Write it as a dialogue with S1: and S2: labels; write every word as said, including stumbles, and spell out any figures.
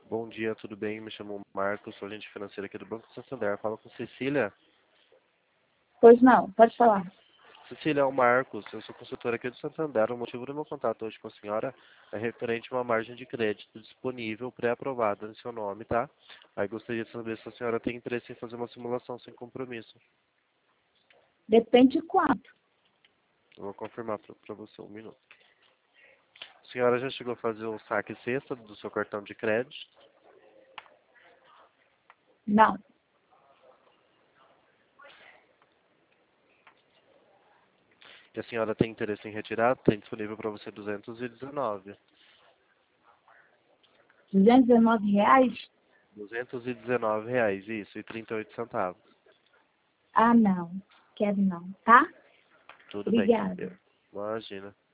S1: Bom dia, tudo bem? Me chamo Marcos, sou agente financeiro aqui do Banco Santander. Fala com Cecília.
S2: Pois não, pode falar.
S1: Cecília, é o Marcos, eu sou consultor aqui do Santander. O motivo do meu contato hoje com a senhora é referente a uma margem de crédito disponível, pré-aprovada no seu nome, tá? Aí gostaria de saber se a senhora tem interesse em fazer uma simulação sem compromisso.
S2: Depende de quanto.
S1: Eu vou confirmar para você um minuto. A senhora já chegou a fazer o saque sexta do seu cartão de crédito?
S2: Não.
S1: E a senhora tem interesse em retirar? Tem disponível para você duzentos e dezenove.
S2: duzentos e dezenove reais?
S1: duzentos e dezenove reais, isso, e trinta e oito centavos.
S2: Ah, não. Quero não, tá?
S1: Tudo bem.
S2: Obrigada.
S1: Imagina.